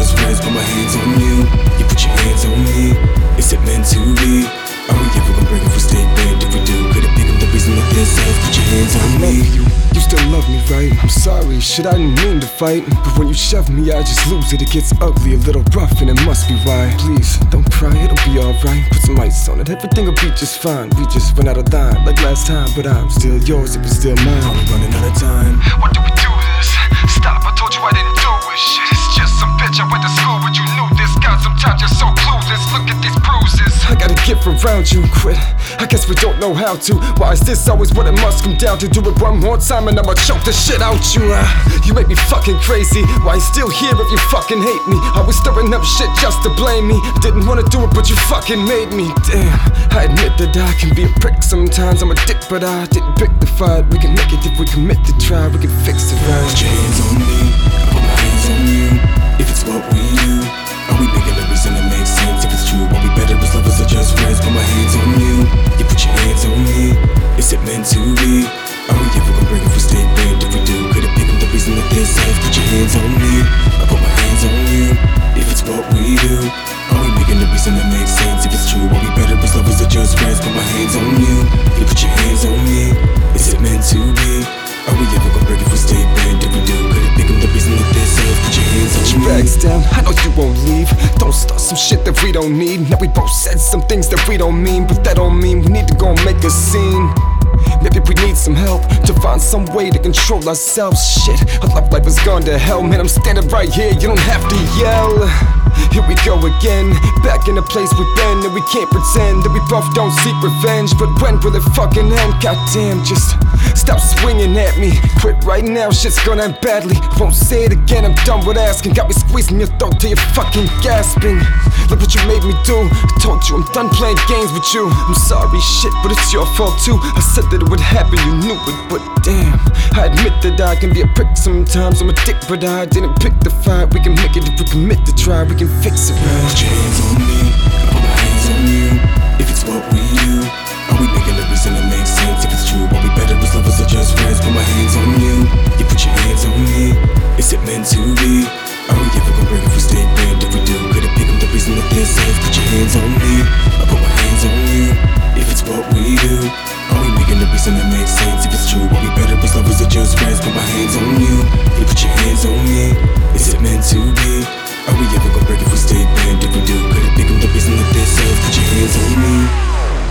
just friends. Put my hands on you, you put your hands on me. Is it meant to be? Are we ever gonna break if we stay bent? If we do, could it become the reason that they're safe? Put your hands on me. You still love me, right? I'm sorry, shit, I didn't mean to fight. But when you shove me, I just lose it. It gets ugly, a little rough, and it must be why. Please, don't cry, it'll be alright. Put some ice on it, everything will be just fine. We just run out of line, like last time. But I'm still yours if it's still mine. Only running out of time. Why do we do this? Stop, I told you I didn't do it. Shit, it's just some bitch I went to school with. You knew this guy, sometimes you're so clueless. Look at these bruises. I gotta get around you, quit. I guess we don't know how to. Why is this always what it must come down to? Do it one more time and I'ma choke the shit out you. You make me fucking crazy. Why you still here if you fucking hate me? I was stirring up shit just to blame me. Didn't wanna do it but you fucking made me. Damn, I admit that I can be a prick sometimes. I'm a dick but I didn't pick the fight. We can make it if we commit to try. We can fix it right. Put your hands on me, I put my hands on you. If it's what we do, are we making a reason that makes sense? If it's true, are we better as lovers or just friends? Put my hands on you, you put your hands on me. Is it meant to be? Are we ever gonna break if we stay bent? If we do, could it become the reason that they're safe? Put your hands on me, I put my hands on you. If it's what we do, are we making a reason that makes sense? If it's true, are we better as lovers or just friends? Put my hands on you, you put your hands on me. Is it meant to be? Are we ever gonna break if we stay bent? If we do, could it become the reason that they're safe? Put your hands on me. Bags down, I know you won't leave. Don't start some shit that we don't need. Now we both said some things that we don't mean, but that don't mean we need to go and make a scene. Maybe we need some help to find some way to control ourselves. Shit, our love life has gone to hell. Man, I'm standing right here, you don't have to yell. Here we go again, back in the place we've been. And we can't pretend that we both don't seek revenge. But when will it fucking end? Goddamn, just stop swinging at me. Quit right now, shit's gonna end badly. Won't say it again, I'm done with asking. Got me squeezing your throat till you're fucking gasping. Look what you made me do. I told you I'm done playing games with you. I'm sorry, shit, but it's your fault too. I said that it would happen, you knew it, but damn, I admit that I can be a prick sometimes. I'm a dick, but I didn't pick the fight. We can make it if we commit to try. We can fix it right. Put your hands on me, I put my hands on you. If it's what we do, are we making a reason that makes sense? If it's true, are we better as lovers or just friends? Put my hands on you, you put your hands on me. Is it meant to be? Are we ever gonna break if we stay bent? If we do, could it become the reason that they're safe? Put your hands on me, I put my hands on you. If it's what we do, are we making a reason that makes sense? If it's true, are we better as lovers or just friends? Put my hands on you, you put your hands on me. Is it meant to be? Are we ever gonna break if we stay bent? If we do, could it become the reason that they're safe? Put your hands on me.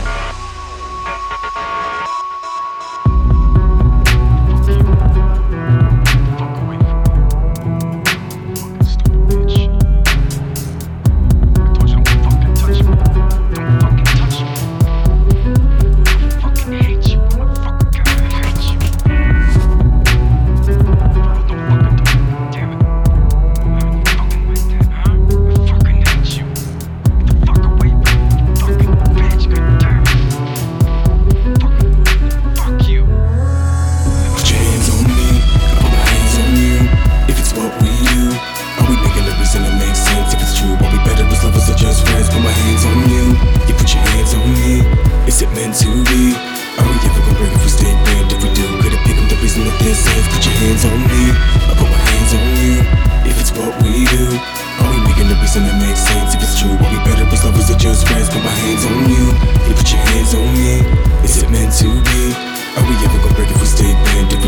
To be, are we ever gonna break if we stay bent? If we do, could it become the reason that they're safe? Put your hands on me, I put my hands on you. If it's what we do, are we making the reason that makes sense? If it's true, are we better as lovers or just friends? Put my hands on you, you put your hands on me. Is it meant to be? Are we ever gonna break if we stay bent?